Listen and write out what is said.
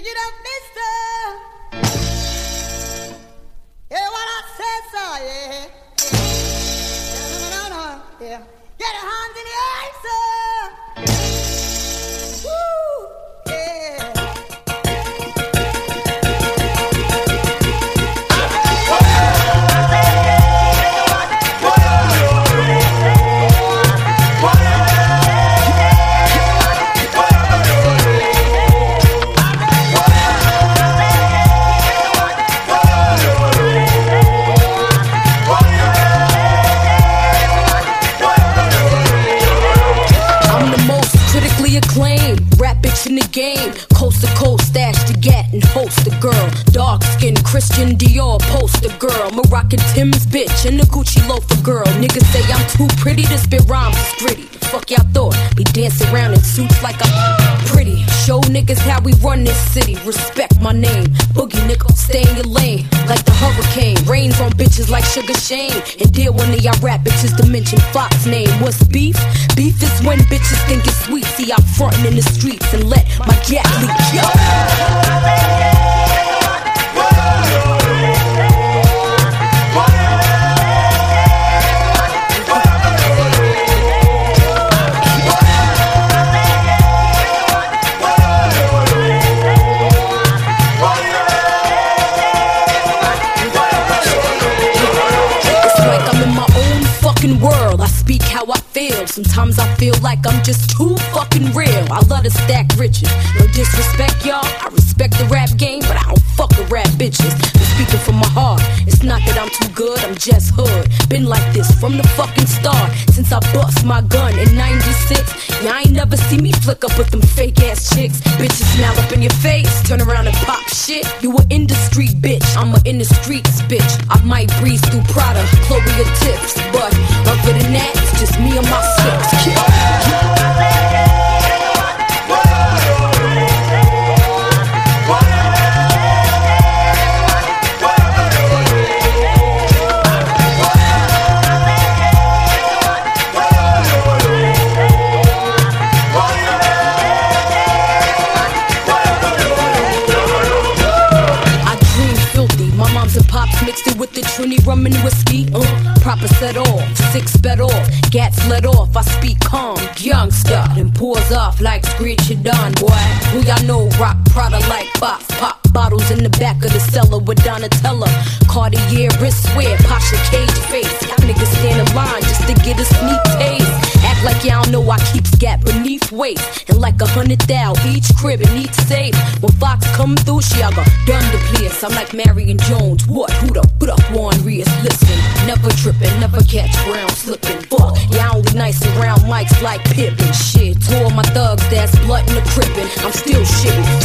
Dig it up, mister. Yeah, what I said, so, yeah. No. Yeah. Get your hands in the air, sir. Woo, yeah. In the game, coast to coast, stash the gat and host the girl. Dark skin, Christian Dior, poster girl. Moroccan Tim's bitch and the Gucci loafer girl. Niggas say I'm too pretty to spit rhymes, it's gritty. Fuck y'all thought, be dancing around in suits like I'm pretty. Show niggas how we run this city, respect my name. Boogie nigga, stay in your lane, like the hurricane. Rains on bitches like Sugar Shane. And dear one of y'all rap bitches to mention Fox name. What's beef? Beef is when bitches think it's sweet. See, I'm frontin' in the streets and let my gat leak. Yo! World, I speak how I feel. Sometimes I feel like I'm just too fucking real. I love to stack riches. No disrespect, y'all. I respect the rap game, but I don't fuck with rap bitches. I'm speaking from my heart. It's not that I'm too good, I'm just hood. Been like this from the fucking start. Since I bust my gun in 96. Y'all ain't never see me flick up with them fake ass chicks. Bitches smile up in your face, turn around and pop shit. You a industry bitch, I'm a in the streets bitch. I might breeze through Prada, Chloe or Tips, but other than that, it's just me and my six. Mixed it with the Trini rum and whiskey. Proper set off, 6 bet off, gats let off. I speak calm, youngster, then pours off like Screech and Don, boy. Who y'all know rock Prada like box, pop bottles in the back of the cellar with Donatella. Cartier wristwear, Pasha cage face. Y'all niggas stand in line just to get a sneak taste. Act like y'all know I keep scat beneath waist. And like 100,000 each crib and each safe. When Fox come through, she all got done the place. I'm like Marion Jones, what? Who the put up Juan Rios? Listen, never trippin', never catch ground slippin'. Fuck, y'all only nice around mics like Pippin. Shit, two of my thugs that's blood in the crippin'. I'm still shittin'.